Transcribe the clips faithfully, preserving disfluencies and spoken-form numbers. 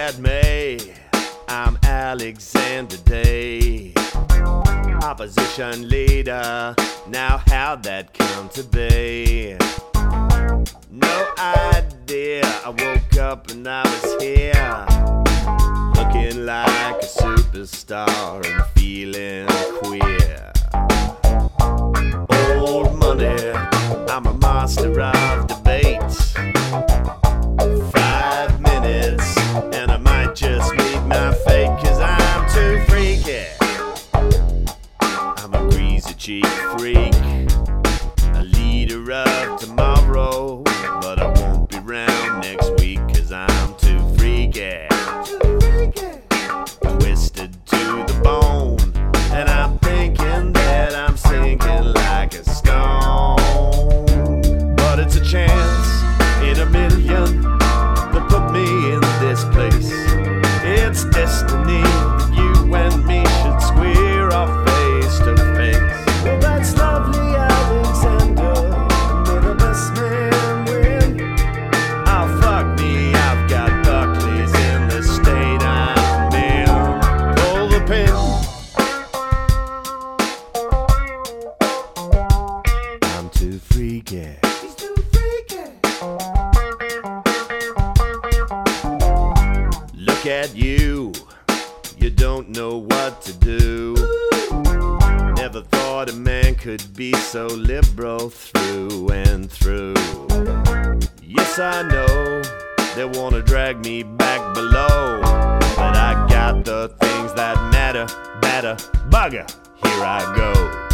at me, I'm Alexander Day, opposition leader. Now how'd that come to be? No idea. I woke up and I was here, looking like a superstar and feeling queer. Old money, I'm a master of debate. Five minutes and I might just meet my fate, 'cause I'm too freaky. I'm a greasy cheap freak, a leader of tomorrow, but I won't be round next week 'cause I'm too freaky. Twisted to the bone, and I'm thinking that I'm sinking like a stone. But it's a chance in a million that put me in this place. It's destiny that you and me should square off face to face. Well, that's lovely, Alexander. May the best man win. Oh, fuck me, I've got Buckley's in the state I'm in. Pull the pin. I'm too freaky. He's too freaky. Look at you, you don't know what to do. Never thought a man could be so liberal through and through. Yes, I know they wanna drag me back below, but I got the things that matter better. Bugger, here I go.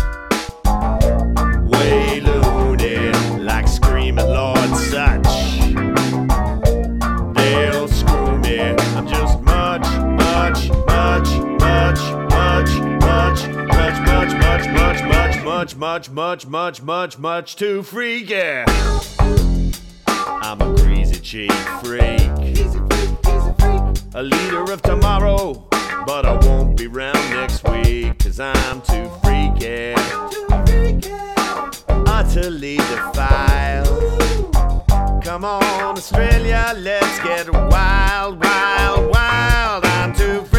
Way loony, like screaming Lord Such. They'll screw me, I'm just much, much, much, much, much, much, much, much, much, much, much, much, much, much, much, much, much too freaky. I'm a greasy cheap freak, a leader of tomorrow, but I won't be round next week 'cause I'm too freaky. Utterly defiled. Come on, Australia, let's get wild, wild, wild. I'm too freaky.